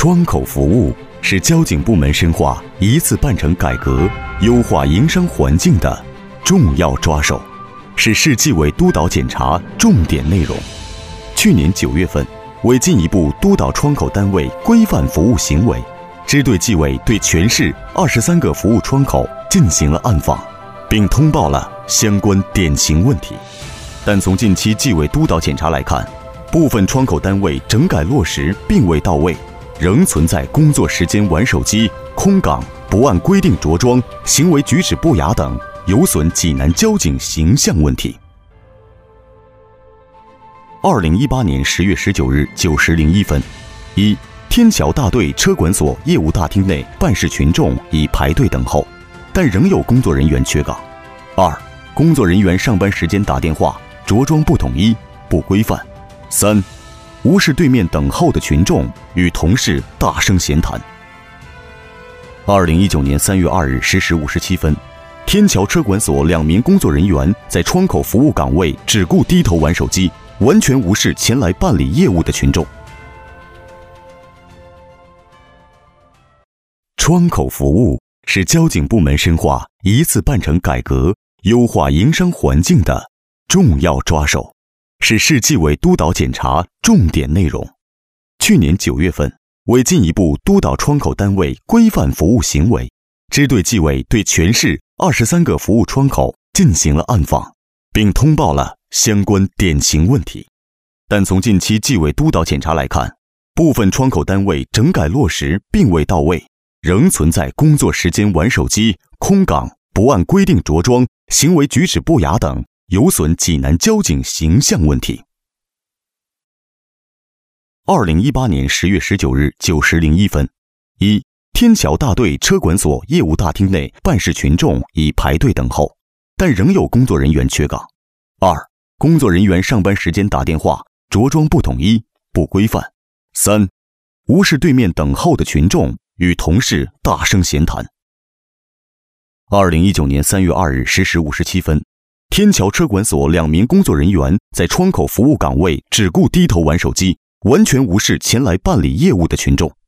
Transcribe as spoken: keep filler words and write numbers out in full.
窗口服务是交警部门深化一次办成改革、优化营商环境的重要抓手，是市纪委督导检查重点内容。去年九月份，为进一步督导窗口单位规范服务行为，支队纪委对全市二十三个服务窗口进行了暗访，并通报了相关典型问题。但从近期纪委督导检查来看，部分窗口单位整改落实并未到位，仍存在工作时间玩手机、空岗、不按规定着装、行为举止不雅等有损济南交警形象问题。二零一八年十月十九日九时零一分，一、天桥大队车管所业务大厅内办事群众已排队等候，但仍有工作人员缺岗。二、工作人员上班时间打电话，着装不统一、不规范。三、无视对面等候的群众，与同事大声闲谈。二零一九年三月二日十时五十七分，天桥车管所两名工作人员在窗口服务岗位只顾低头玩手机，完全无视前来办理业务的群众。窗口服务是交警部门深化一次办成改革、优化营商环境的重要抓手，是市纪委督导检查重点内容。去年九月份，为进一步督导窗口单位规范服务行为，支队纪委对全市二十三个服务窗口进行了暗访，并通报了相关典型问题。但从近期纪委督导检查来看，部分窗口单位整改落实并未到位，仍存在工作时间玩手机、空岗、不按规定着装、行为举止不雅等有损济南交警形象问题。二零一八年十月十九日九时零一分，一、天桥大队车管所业务大厅内办事群众已排队等候，但仍有工作人员缺岗。二、工作人员上班时间打电话，着装不统一、不规范。三、无视对面等候的群众，与同事大声闲谈。二零一九年三月二日十时五十七分，天桥车管所两名工作人员在窗口服务岗位只顾低头玩手机，完全无视前来办理业务的群众。